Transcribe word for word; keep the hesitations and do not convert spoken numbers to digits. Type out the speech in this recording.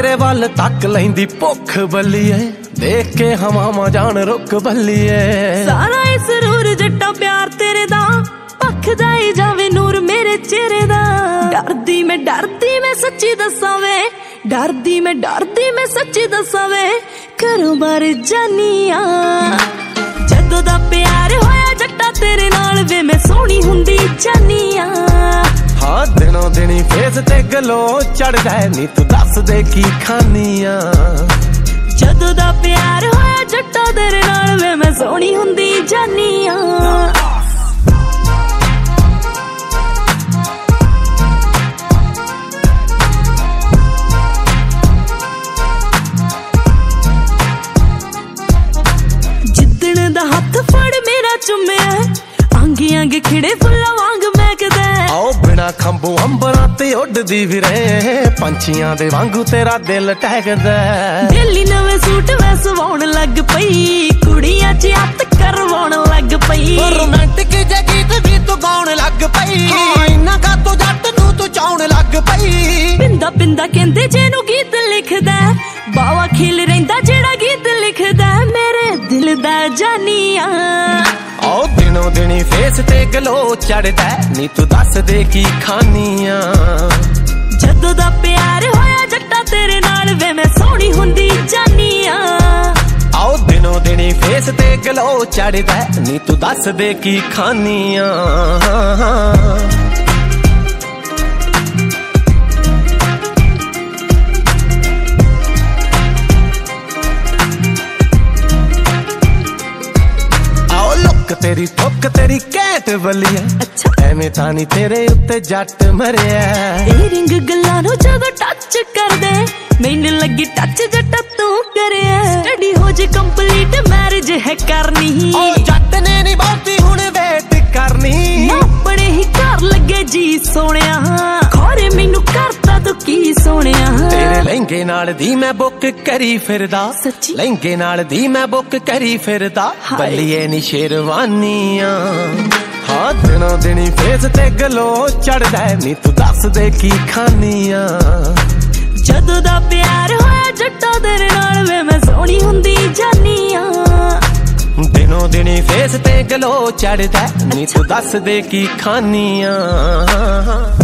तेरे वल तक लैंदी भुख बल्लीए, देख के हवावां जान रुक बल्लीए। सारा इस रूर जट्टा प्यार तेरे दा, पख जाई जावे नूर मेरे चेहरे दा। डरदी मैं डरदी मैं सच्ची दस्सां वे, डरदी मैं डरदी मैं सच्ची दस्सां वे, घरों बाहर जानिया। जदों दा प्यार होया जट्टा तेरे नाल वे, मैं सोहनी हुंदी जानिया। हाँ दिनों दिनी फेस ते गलो चढ़दा है, नी तू दस दे की खानिया। जदों दा प्यार होया जट्टा तेरे नाल वे, मैं सोहनी हुंदी जानिया। जिद्दण दा हथ फड़ मेरा चुम्या, आंगे आंगे खिड़े फुल्लां वांग महकदा। आओ बिना खंभू अंबरां ते उड़दी फिरे, पंछियां दे वांगू तेरा दिल टहकदा। डेली नवे सूट मैं सवाउण लग पई, कुड़ियां च हत्थ करवाउण लग पई। रोमांटिक जे गीत भी तू गाउण लग पई, इन्ना का तू जट नूं तू चाउण लग पई। पिंदा पिंदा कहंदे जेनू गीत लिखदा, बावा खिल रहिंदा जेड़ा गीत लिखदा, मेरे दिल दा जानिया। आओ दिनों दिनी फेस ते गलो चढ़दा, नी तू दस दे की खानिया। जदों दा प्यार होया जट्टा तेरे नाल वे, मैं सोहनी हुंदी जानिया। आओ दिनों दिनी फेस ते गलो चढ़दा, नी तू दस दे की खानिया। तेरी ठुक तेरी कैट बलिया, अच्छा एवें तानी तेरे उत्ते जट मरिया। ए रिंग गल्लां नूं जदों टच कर दे, मैनू लगी टच जट्टा तू करिया। स्टडी हो जे कंप्लीट मैरिज है करनी, ओ जट ने नी बहुती हुण वेट करनी। अपने ही घर लगे जी सोनिया, खोरे मैनू करता तू की सोनिया। तेरे लहंगे नाल दी मैं बुक करी फिरदा, सच्ची लहंगे नाल दी मैं बुक करी फिरदा, बल्लिए नी शेरवानियां। हाँ दिनों दिनी फेस ते गलो चढ़दा, नी तू दस दे की खानिया। जदों दा प्यार होया जट्टा तेरे नाल वे, मैं सोहनी हुंदी जानिया। दिनों दिनी फेस ते गलो चढ़दा, नी तू दस दे की खानिया।